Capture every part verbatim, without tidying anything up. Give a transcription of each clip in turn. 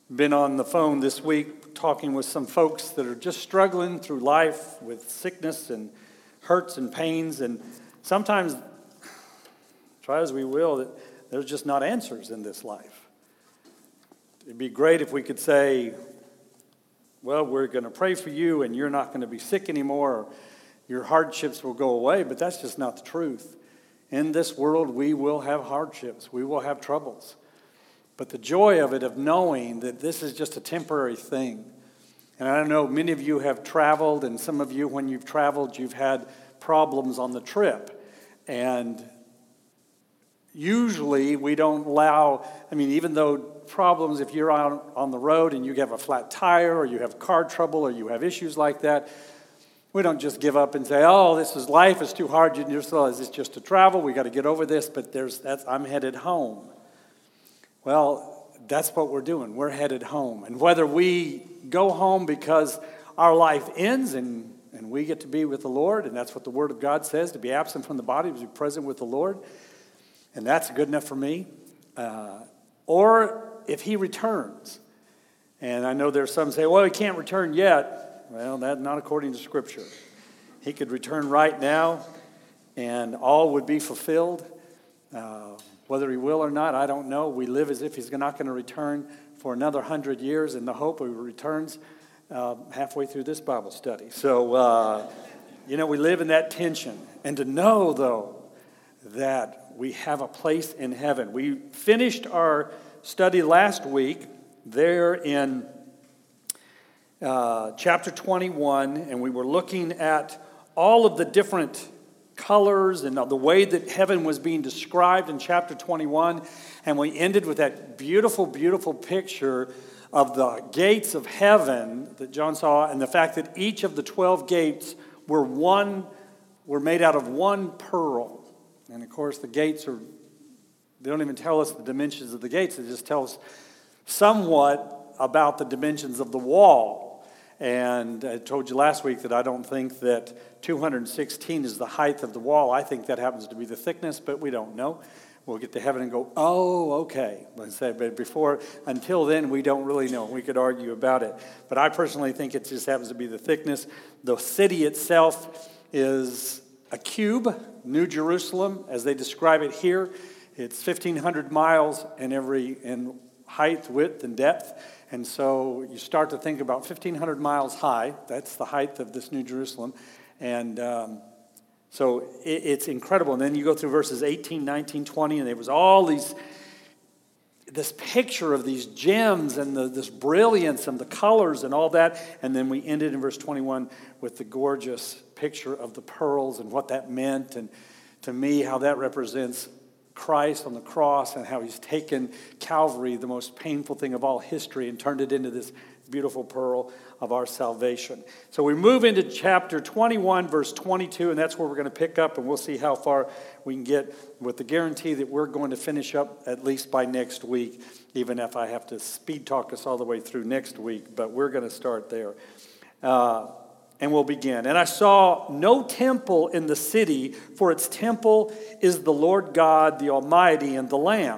Been on the phone this week talking with some folks that are just struggling through life with sickness and hurts and pains, and sometimes, try as we will, that there's just not answers in this life. It'd be great if we could say, well, we're going to pray for you and you're not going to be sick anymore, or your hardships will go away, but that's just not the truth. In this world, we will have hardships. We will have troubles. But the joy of it, of knowing that this is just a temporary thing. And I know many of you have traveled, and some of you, when you've traveled, you've had problems on the trip. And usually we don't allow, I mean, even though problems, if you're out on the road and you have a flat tire or you have car trouble or you have issues like that, we don't just give up and say, oh, this is life, it's too hard, you just realize it's just to travel, we got to get over this, but there's that's I'm headed home. Well, that's what we're doing. We're headed home. And whether we go home because our life ends and, and we get to be with the Lord, and that's what the Word of God says, to be absent from the body, to be present with the Lord, and that's good enough for me, uh, or if He returns. And I know there's some say, well, He can't return yet. Well, that's not according to Scripture. He could return right now, and all would be fulfilled. Uh, whether He will or not, I don't know. We live as if He's not going to return for another hundred years in the hope He returns uh, halfway through this Bible study. So, uh, you know, we live in that tension. And to know, though, that we have a place in heaven. We finished our study last week there in uh, chapter twenty-one, and we were looking at all of the different colors and the way that heaven was being described in chapter twenty-one, and we ended with that beautiful, beautiful picture of the gates of heaven that John saw, and the fact that each of the twelve gates were one were made out of one pearl. And of course, the gates are, they don't even tell us the dimensions of the gates, they just tell us somewhat about the dimensions of the wall. And I told you last week that I don't think that two hundred sixteen is the height of the wall. I think that happens to be the thickness, but we don't know. We'll get to heaven and go, oh, okay. But before, until then, we don't really know. We could argue about it. But I personally think it just happens to be the thickness. The city itself is a cube, New Jerusalem, as they describe it here. It's fifteen hundred miles in every in height, width, and depth. And so you start to think about fifteen hundred miles high. That's the height of this New Jerusalem. And um, so it, it's incredible. And then you go through verses eighteen, nineteen, twenty, and there was all these, this picture of these gems and the, this brilliance and the colors and all that. And then we ended in verse twenty-one with the gorgeous picture of the pearls and what that meant. And to me, how that represents Christ on the cross and how He's taken Calvary, the most painful thing of all history, and turned it into this beautiful pearl of our salvation. So we move into chapter twenty-one, verse twenty-two, and that's where we're going to pick up, and we'll see how far we can get with the guarantee that we're going to finish up at least by next week, even if I have to speed talk us all the way through next week, but we're going to start there. Uh, And we'll begin. And I saw no temple in the city, for its temple is the Lord God, the Almighty, and the Lamb.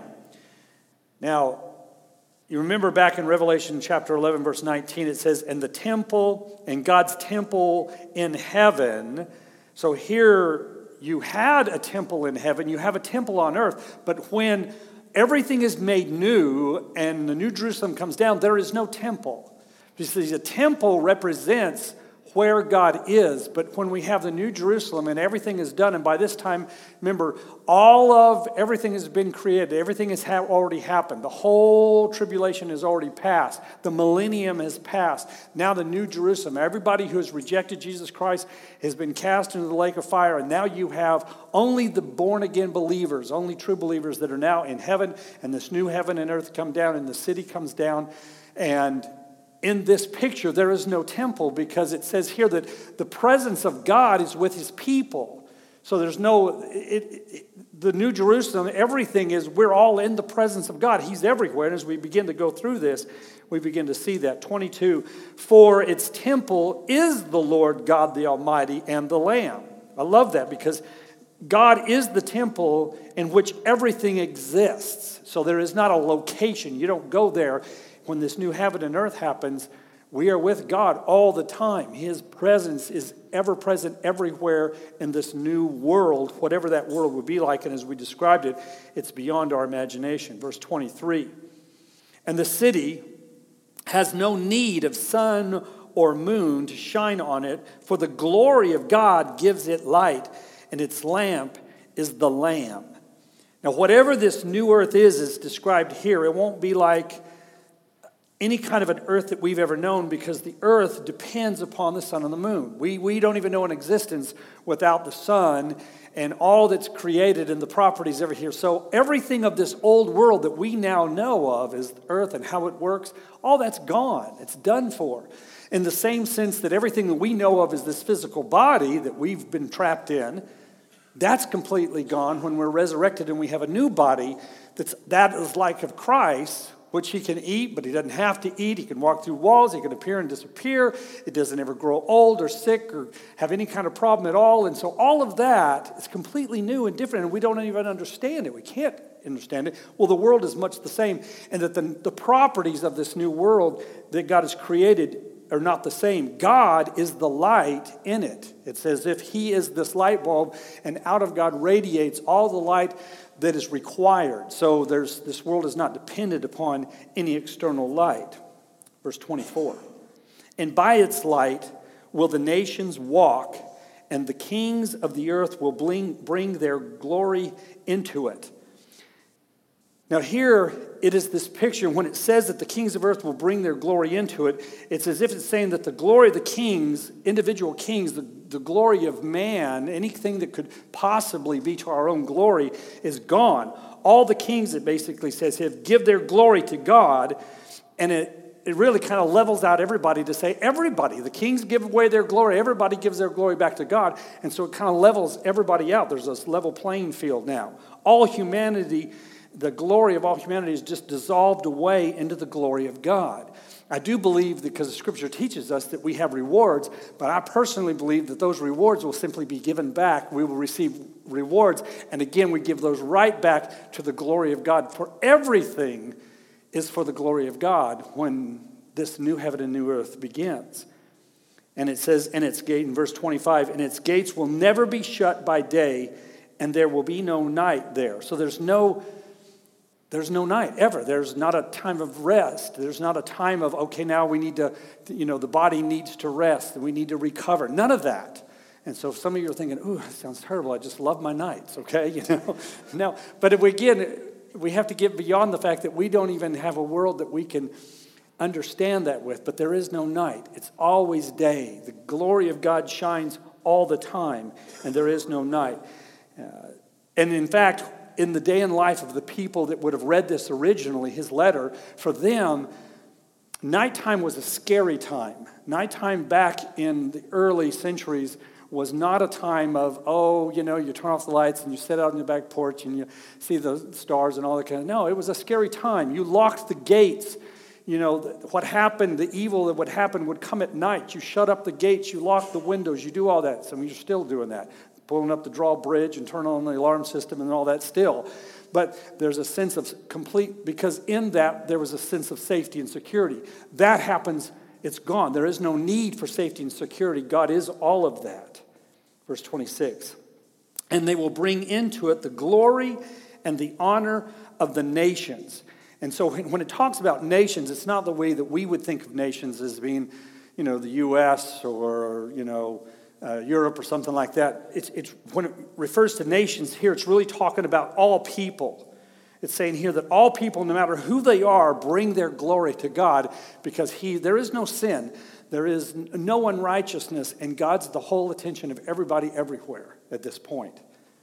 Now, you remember back in Revelation chapter eleven, verse nineteen, it says, and the temple, and God's temple in heaven. So here you had a temple in heaven, you have a temple on earth, but when everything is made new and the New Jerusalem comes down, there is no temple. Because the temple represents where God is, but when we have the New Jerusalem and everything is done, and by this time, remember, all of everything has been created, everything has ha- already happened, the whole tribulation has already passed, the millennium has passed, now the New Jerusalem, everybody who has rejected Jesus Christ has been cast into the lake of fire, and now you have only the born-again believers, only true believers that are now in heaven, and this new heaven and earth come down, and the city comes down, and in this picture, there is no temple because it says here that the presence of God is with His people. So there's no, it, it, the New Jerusalem, everything is, we're all in the presence of God. He's everywhere. And as we begin to go through this, we begin to see that. twenty-two, for its temple is the Lord God the Almighty and the Lamb. I love that because God is the temple in which everything exists. So there is not a location. You don't go there. When this new heaven and earth happens, we are with God all the time. His presence is ever present everywhere in this new world, whatever that world would be like. And as we described it, it's beyond our imagination. Verse twenty-three, and the city has no need of sun or moon to shine on it, for the glory of God gives it light, and its lamp is the Lamb. Now, whatever this new earth is, is described here. It won't be like any kind of an earth that we've ever known, because the earth depends upon the sun and the moon. We, we don't even know an existence without the sun and all that's created and the properties ever here. So everything of this old world that we now know of is earth and how it works, all that's gone. It's done for. In the same sense that everything that we know of is this physical body that we've been trapped in, that's completely gone when we're resurrected and we have a new body that's, that is like of Christ, which he can eat, but he doesn't have to eat. He can walk through walls. He can appear and disappear. It doesn't ever grow old or sick or have any kind of problem at all. And so all of that is completely new and different, and we don't even understand it. We can't understand it. Well, the world is much the same, and that the, the properties of this new world that God has created are not the same. God is the light in it. It's as if he is this light bulb, and out of God radiates all the light that is required. So there's this world is not dependent upon any external light. Verse twenty-four. And by its light will the nations walk, and the kings of the earth will bring, bring their glory into it. Now here, it is this picture, when it says that the kings of earth will bring their glory into it, it's as if it's saying that the glory of the kings, individual kings, the, the glory of man, anything that could possibly be to our own glory, is gone. All the kings, it basically says here, give their glory to God, and it, it really kind of levels out everybody to say, everybody, the kings give away their glory, everybody gives their glory back to God, and so it kind of levels everybody out. There's this level playing field now. All humanity, the glory of all humanity is just dissolved away into the glory of God. I do believe, because the Scripture teaches us that we have rewards, but I personally believe that those rewards will simply be given back. We will receive rewards, and again, we give those right back to the glory of God. For everything is for the glory of God when this new heaven and new earth begins. And it says, and its gate, in verse twenty-five, and its gates will never be shut by day, and there will be no night there. So there's no There's no night ever. There's not a time of rest. There's not a time of, okay, now we need to, you know, the body needs to rest and we need to recover. None of that. And so some of you are thinking, ooh, that sounds terrible. I just love my nights, okay? You know, no. But if we, again, we have to get beyond the fact that we don't even have a world that we can understand that with. But there is no night. It's always day. The glory of God shines all the time, and there is no night. Uh, and in fact, in the day and life of the people that would have read this originally, his letter, for them, nighttime was a scary time. Nighttime back in the early centuries was not a time of, oh, you know, you turn off the lights and you sit out on your back porch and you see the stars and all that kind of, no, it was a scary time. You locked the gates. You know, what happened, the evil that would happen would come at night. You shut up the gates, you lock the windows, you do all that. Some of you are still doing that. Pulling up the drawbridge and turn on the alarm system and all that still. But there's a sense of complete, because in that there was a sense of safety and security. That happens, it's gone. There is no need for safety and security. God is all of that. Verse twenty-six. And they will bring into it the glory and the honor of the nations. And so when it talks about nations, it's not the way that we would think of nations as being, you know, the U S or, you know, Uh, Europe or something like that. It's, it's when it refers to nations here, it's really talking about all people. It's saying here that all people, no matter who they are, bring their glory to God, because he, there is no sin, there is no unrighteousness, and God's the whole attention of everybody everywhere at this point.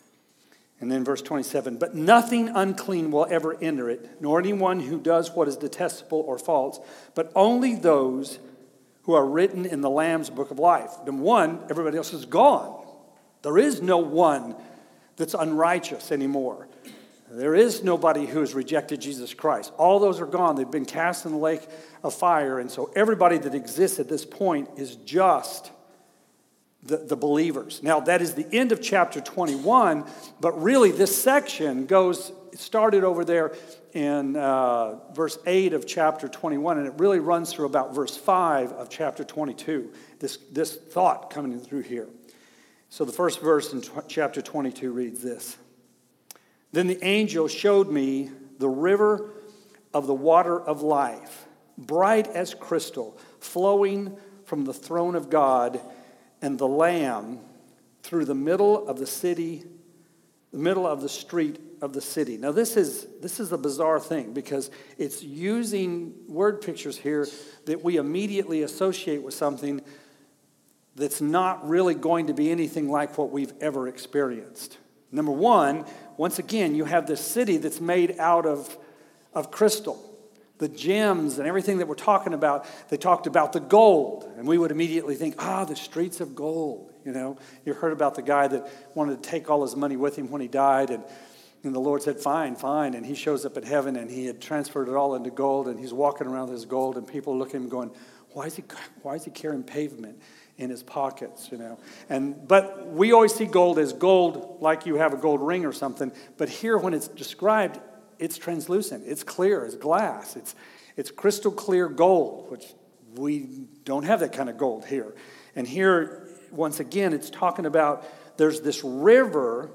And then verse twenty-seven, but nothing unclean will ever enter it, nor anyone who does what is detestable or false, but only those who are written in the Lamb's book of life. Number one, everybody else is gone. There is no one that's unrighteous anymore. There is nobody who has rejected Jesus Christ. All those are gone. They've been cast in the lake of fire. And so everybody that exists at this point is just. the, the believers. Now, that is the end of chapter twenty-one, but really this section goes, it started over there in uh, verse eight of chapter twenty-one, and it really runs through about verse five of chapter twenty-two, this, this thought coming through here. So the first verse in chapter twenty-two reads this. Then the angel showed me the river of the water of life, bright as crystal, flowing from the throne of God and the Lamb through the middle of the city, the middle of the street of the city. Now this is this is a bizarre thing because it's using word pictures here that we immediately associate with something that's not really going to be anything like what we've ever experienced. Number one, once again, you have this city that's made out of, of crystal. The gems and everything that we're talking about, they talked about the gold. And we would immediately think, ah, the streets of gold. You know, you heard about the guy that wanted to take all his money with him when he died. And, and the Lord said, fine, fine. And he shows up at heaven and he had transferred it all into gold. And he's walking around with his gold. And people look at him going, why is he, why is he carrying pavement in his pockets, you know? And but we always see gold as gold like you have a gold ring or something. But here when it's described, it's translucent, it's clear, it's glass, it's it's crystal clear gold, which we don't have that kind of gold here. And here, once again, it's talking about there's this river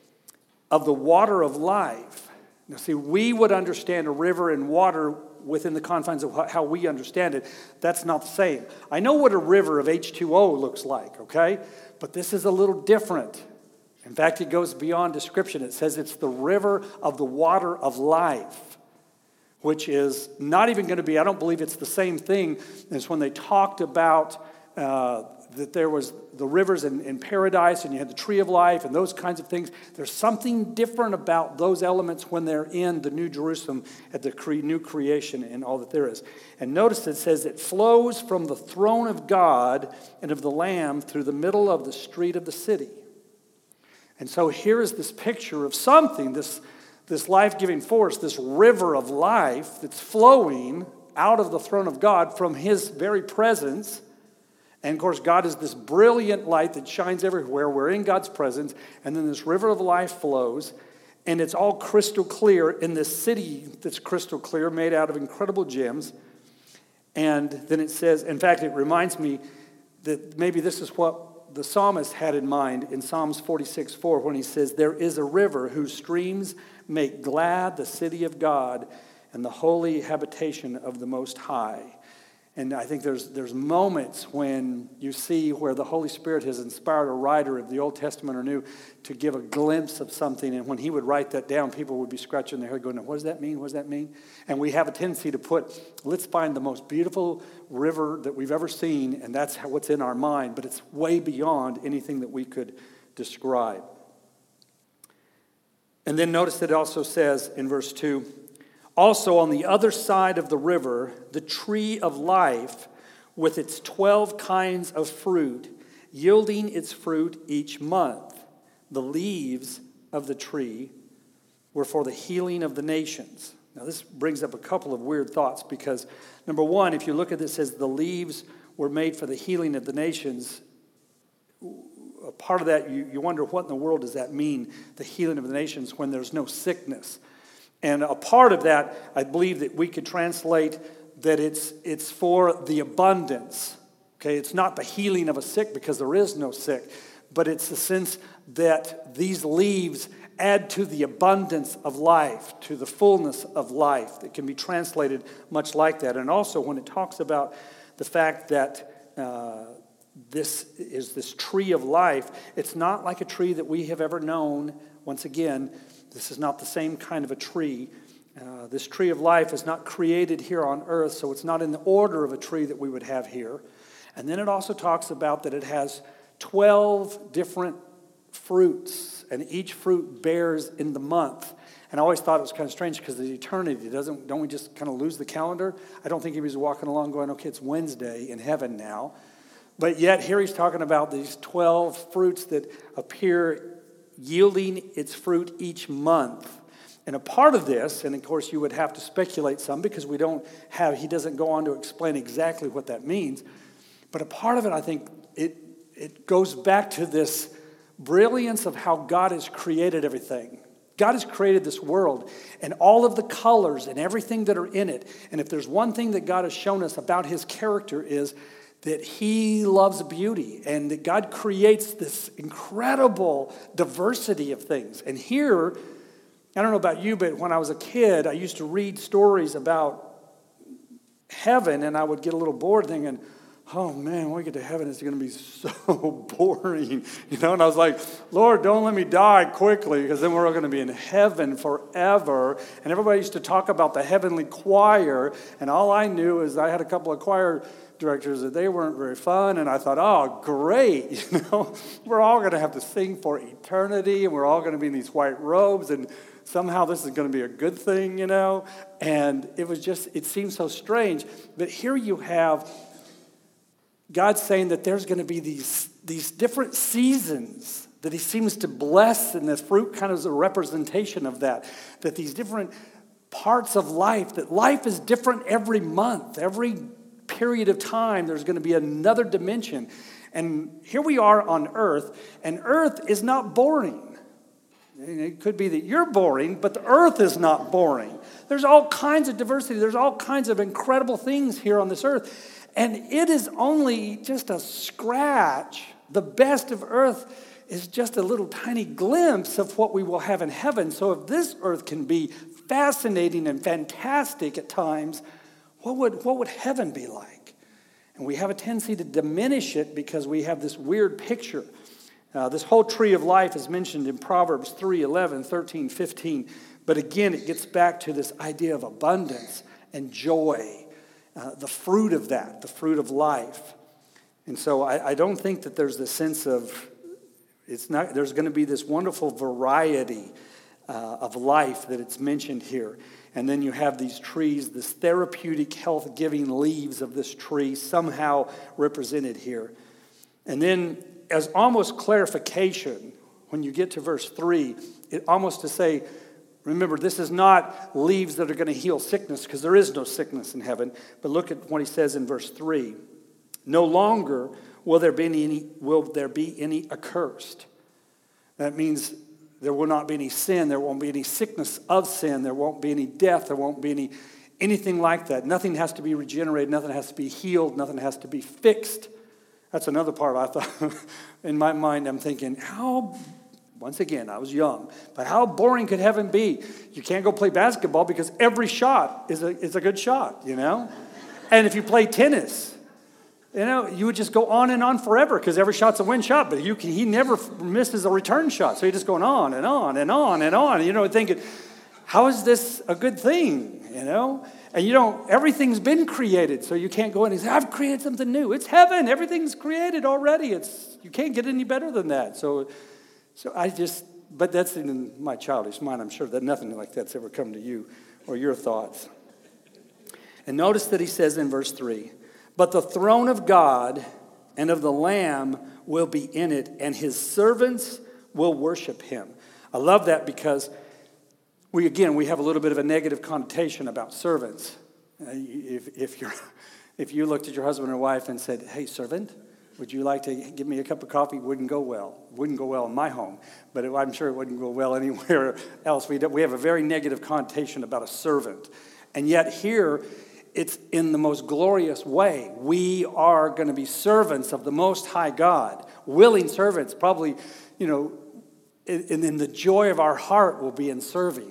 of the water of life. Now see, we would understand a river and water within the confines of how we understand it. That's not the same. I know what a river of H two O looks like, okay? But this is a little different. In fact, it goes beyond description. It says it's the river of the water of life, which is not even going to be, I don't believe it's the same thing as when they talked about uh, that there was the rivers in, in paradise and you had the tree of life and those kinds of things. There's something different about those elements when they're in the New Jerusalem at the cre- new creation and all that there is. And notice it says it flows from the throne of God and of the Lamb through the middle of the street of the city. And so here is this picture of something, this, this life-giving force, this river of life that's flowing out of the throne of God from his very presence. And of course, God is this brilliant light that shines everywhere. We're in God's presence. And then this river of life flows. And it's all crystal clear in this city that's crystal clear, made out of incredible gems. And then it says, in fact, it reminds me that maybe this is what the psalmist had in mind in Psalms forty-six four when he says, there is a river whose streams make glad the city of God and the holy habitation of the Most High. And I think there's there's moments when you see where the Holy Spirit has inspired a writer of the Old Testament or New to give a glimpse of something. And when he would write that down, people would be scratching their head going, what does that mean? What does that mean? And we have a tendency to put, let's find the most beautiful river that we've ever seen, and that's how, what's in our mind. But it's way beyond anything that we could describe. And then notice that it also says in verse two, also on the other side of the river, the tree of life with its twelve kinds of fruit, yielding its fruit each month. The leaves of the tree were for the healing of the nations. Now this brings up a couple of weird thoughts because, number one, if you look at this, it says the leaves were made for the healing of the nations. A part of that, you, you wonder what in the world does that mean, the healing of the nations, when there's no sickness. And a part of that, I believe that we could translate that it's it's for the abundance. Okay, it's not the healing of a sick because there is no sick, but it's the sense that these leaves add to the abundance of life, to the fullness of life. That can be translated much like that. And also when it talks about the fact that uh, this is this tree of life, it's not like a tree that we have ever known. Once again, this is not the same kind of a tree. Uh, this tree of life is not created here on earth, so it's not in the order of a tree that we would have here. And then it also talks about that it has twelve different fruits, and each fruit bears in the month. And I always thought it was kind of strange because the eternity, doesn't, don't we just kind of lose the calendar? I don't think he was walking along going, okay, it's Wednesday in heaven now. But yet here he's talking about these twelve fruits that appear yielding its fruit each month. And a part of this, and of course you would have to speculate some because we don't have, he doesn't go on to explain exactly what that means. But a part of it, I think, it it goes back to this brilliance of how God has created everything. God has created this world and all of the colors and everything that are in it. And if there's one thing that God has shown us about his character is that he loves beauty and that God creates this incredible diversity of things. And here, I don't know about you, but when I was a kid, I used to read stories about heaven and I would get a little bored thinking, oh man, when we get to heaven, it's going to be so boring. You know, and I was like, Lord, don't let me die quickly because then we're all going to be in heaven forever. And everybody used to talk about the heavenly choir. And all I knew is I had a couple of choir directors that they weren't very fun. And I thought, oh, great. You know, we're all going to have to sing for eternity. And we're all going to be in these white robes. And somehow this is going to be a good thing, you know. And it was just, it seemed so strange. But here you have God's saying that there's going to be these, these different seasons that he seems to bless, and this fruit kind of is a representation of that, that these different parts of life, that life is different every month, every period of time, there's going to be another dimension. And here we are on earth, and earth is not boring. It could be that you're boring, but the earth is not boring. There's all kinds of diversity. There's all kinds of incredible things here on this earth. And it is only just a scratch. The best of earth is just a little tiny glimpse of what we will have in heaven. So if this earth can be fascinating and fantastic at times, what would, what would heaven be like? And we have a tendency to diminish it because we have this weird picture. Uh, this whole tree of life is mentioned in Proverbs three, eleven, thirteen, fifteen. But again, it gets back to this idea of abundance and joy. Uh, the fruit of that, the fruit of life. And so I, I don't think that there's this sense of, it's not, there's going to be this wonderful variety uh, of life that it's mentioned here. And then you have these trees, this therapeutic, health-giving leaves of this tree somehow represented here. And then as almost clarification, when you get to verse three, it almost to say, remember, this is not leaves that are going to heal sickness because there is no sickness in heaven. But look at what he says in verse three. No longer will there be any, will there be any accursed. That means there will not be any sin. There won't be any sickness of sin. There won't be any death. There won't be any anything like that. Nothing has to be regenerated. Nothing has to be healed. Nothing has to be fixed. That's another part I thought. In my mind, I'm thinking, how... Once again, I was young. But how boring could heaven be? You can't go play basketball because every shot is a, is a good shot, you know? And if you play tennis, you know, you would just go on and on forever because every shot's a win shot. But you can, he never misses a return shot. So you're just going on and on and on and on. You know, thinking, how is this a good thing, you know? And you don't, everything's been created. So you can't go in and say, I've created something new. It's heaven. Everything's created already. It's you can't get any better than that. So... So I just, but that's in my childish mind. I'm sure that nothing like that's ever come to you or your thoughts. And notice that he says in verse three, but the throne of God and of the Lamb will be in it, and his servants will worship him. I love that because we, again, we have a little bit of a negative connotation about servants. Uh, if, if, you're, if you looked at your husband or wife and said, hey, servant, would you like to give me a cup of coffee? Wouldn't go well. Wouldn't go well in my home, but it, I'm sure it wouldn't go well anywhere else. We, do, we have a very negative connotation about a servant. And yet here, it's in the most glorious way. We are going to be servants of the Most High God, willing servants, probably, you know, and then the joy of our heart will be in serving.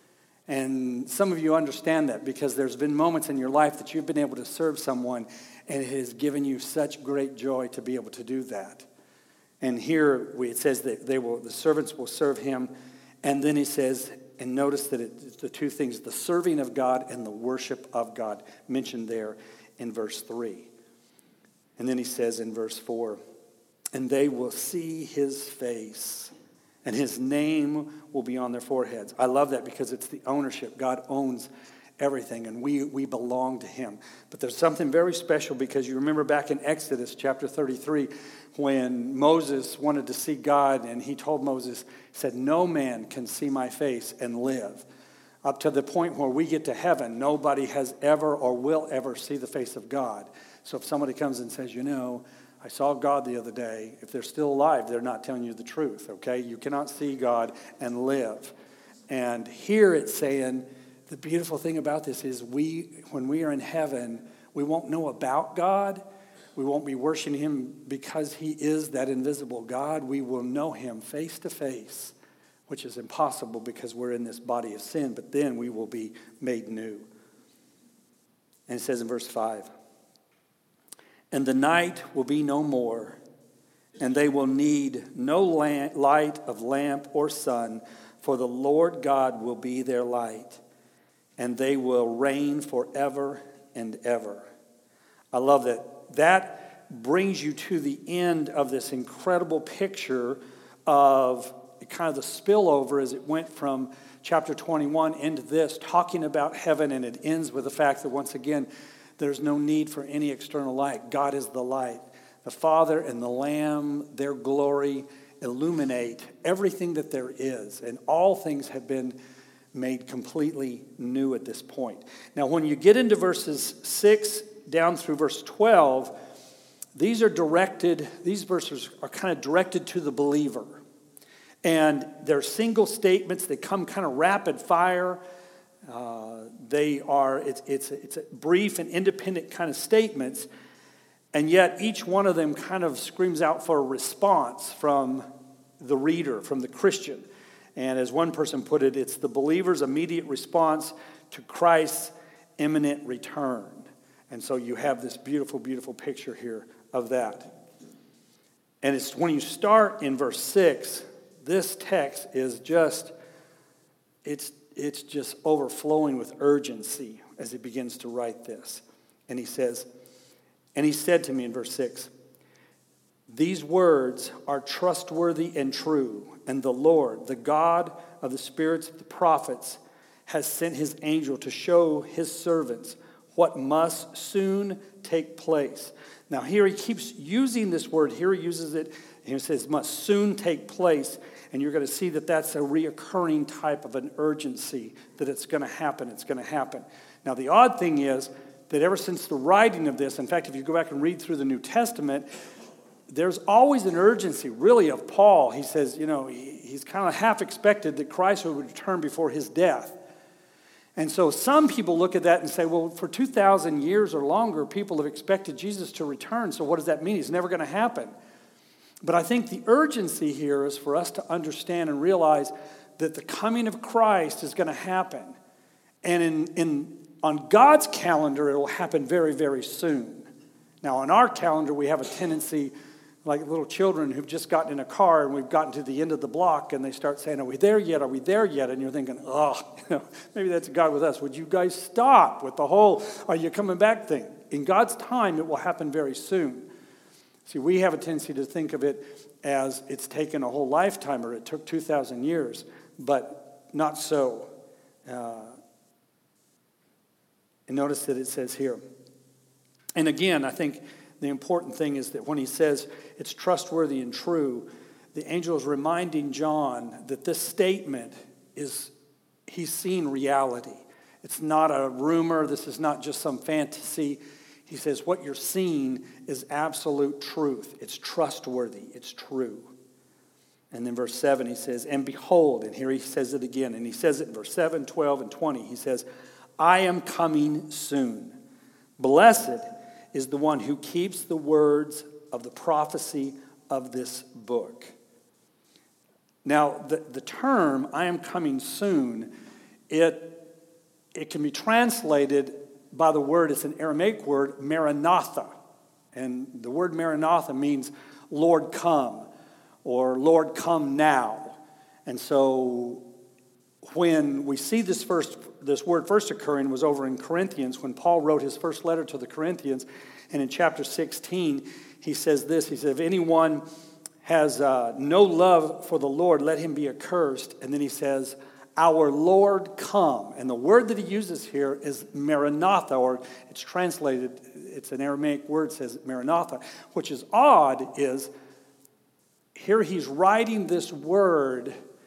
And some of you understand that because there's been moments in your life that you've been able to serve someone, and it has given you such great joy to be able to do that. And here we, it says that they will, the servants will serve him. And then he says, and notice that it's the two things, the serving of God and the worship of God, mentioned there in verse three. And then he says in verse four, and they will see his face, and his name will be on their foreheads. I love that because it's the ownership. God owns everything, and we, we belong to him. But there's something very special because you remember back in Exodus chapter thirty-three when Moses wanted to see God, and he told Moses, he said, no man can see my face and live. Up to the point where we get to heaven, nobody has ever or will ever see the face of God. So if somebody comes and says, you know, I saw God the other day. If they're still alive, they're not telling you the truth, okay? You cannot see God and live. And here it's saying, the beautiful thing about this is we, when we are in heaven, we won't know about God. We won't be worshiping him because he is that invisible God. We will know him face to face, which is impossible because we're in this body of sin, but then we will be made new. And it says in verse five, and the night will be no more, and they will need no light of lamp or sun, for the Lord God will be their light, and they will reign forever and ever. I love that. That brings you to the end of this incredible picture of kind of the spillover as it went from chapter twenty-one into this, talking about heaven, and it ends with the fact that once again, there's no need for any external light. God is the light. The Father and the Lamb, their glory illuminate everything that there is, and all things have been made completely new at this point. Now, when you get into verses six down through verse twelve, these are directed, these verses are kind of directed to the believer. And they're single statements. They come kind of rapid fire. Uh, they are, it's, it's, it's a brief and independent kind of statements. And yet each one of them kind of screams out for a response from the reader, from the Christian. And as one person put it, it's the believer's immediate response to Christ's imminent return. And so you have this beautiful, beautiful picture here of that. And it's when you start in verse six, this text is just, it's, it's just overflowing with urgency as he begins to write this. And he says, and he said to me in verse six, these words are trustworthy and true, and the Lord, the God of the spirits of the prophets, has sent his angel to show his servants what must soon take place. Now here he keeps using this word. Here he uses it. And he says must soon take place. And you're going to see that that's a reoccurring type of an urgency, that it's going to happen. It's going to happen. Now the odd thing is that ever since the writing of this, in fact, if you go back and read through the New Testament, there's always an urgency, really, of Paul. He says, you know, he, he's kind of half expected that Christ would return before his death. And so some people look at that and say, well, for two thousand years or longer, people have expected Jesus to return. So what does that mean? It's never going to happen. But I think the urgency here is for us to understand and realize that the coming of Christ is going to happen. And in, in on God's calendar, it will happen very, very soon. Now, on our calendar, we have a tendency, like little children who've just gotten in a car and we've gotten to the end of the block and they start saying, are we there yet? Are we there yet? And you're thinking, oh, you know, maybe that's God with us. Would you guys stop with the whole, are you coming back thing? In God's time, it will happen very soon. See, we have a tendency to think of it as it's taken a whole lifetime or it took two thousand years, but not so. Uh, and notice that it says here. And again, I think the important thing is that when he says it's trustworthy and true, the angel is reminding John that this statement is, he's seen reality. It's not a rumor. This is not just some fantasy. He says what you're seeing is absolute truth. It's trustworthy. It's true. And then verse seven, he says, and behold, and here he says it again, and he says it in verse seven, twelve, and twenty. He says, I am coming soon. Blessed is the one who keeps the words of the prophecy of this book. Now, the, the term, I am coming soon, it, it can be translated by the word, it's an Aramaic word, Maranatha. And the word Maranatha means Lord come, or Lord come now. And so when we see this first, this word first occurring was over in Corinthians, when Paul wrote his first letter to the Corinthians, and in chapter sixteen, he says this, he says, if anyone has uh, no love for the Lord, let him be accursed. And then he says, our Lord come. And the word that he uses here is Maranatha, or it's translated, it's an Aramaic word, says Maranatha, which is odd is, here he's writing this word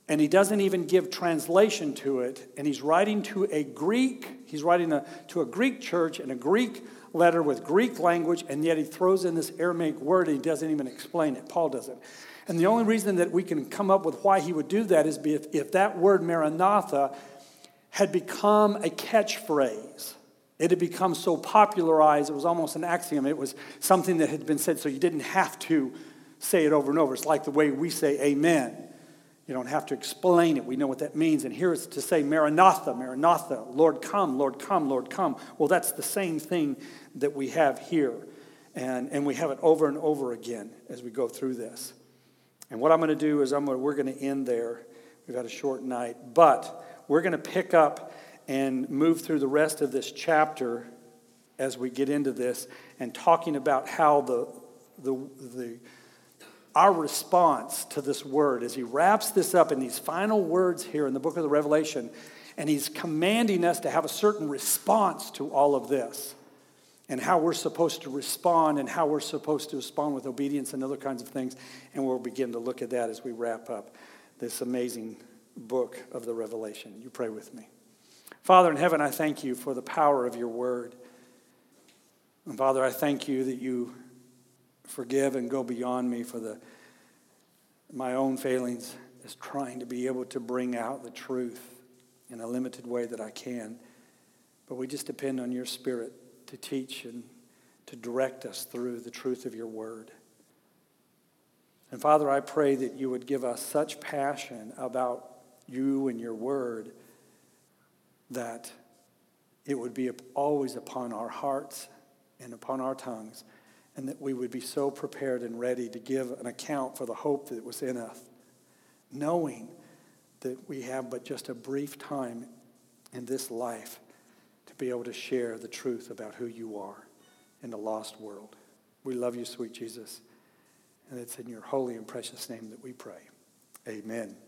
And he doesn't even give translation to it. And he's writing to a Greek, he's writing a, to a Greek church in a Greek letter with Greek language, and yet he throws in this Aramaic word and he doesn't even explain it. Paul doesn't. And the only reason that we can come up with why he would do that is if, if that word Maranatha had become a catchphrase. It had become so popularized, it was almost an axiom. It was something that had been said, so you didn't have to say it over and over. It's like the way we say amen. You don't have to explain it. We know what that means. And here it's to say Maranatha, Maranatha, Lord come, Lord come, Lord come. Well, that's the same thing that we have here. And, and we have it over and over again as we go through this. And what I'm going to do is I'm going to, we're going to end there. We've had a short night. But we're going to pick up and move through the rest of this chapter as we get into this and talking about how the the the our response to this word, as he wraps this up in these final words here in the book of the Revelation, and he's commanding us to have a certain response to all of this, and how we're supposed to respond, and how we're supposed to respond with obedience and other kinds of things. And we'll begin to look at that as we wrap up this amazing book of the Revelation. You pray with me. Father in heaven, I thank you for the power of your word. And Father, I thank you that you forgive and go beyond me for the my own failings as trying to be able to bring out the truth in a limited way that I can. But we just depend on your Spirit to teach and to direct us through the truth of your word. And Father, I pray that you would give us such passion about you and your word that it would be always upon our hearts and upon our tongues, and that we would be so prepared and ready to give an account for the hope that was in us, knowing that we have but just a brief time in this life to be able to share the truth about who you are in a lost world. We love you, sweet Jesus, and it's in your holy and precious name that we pray. Amen.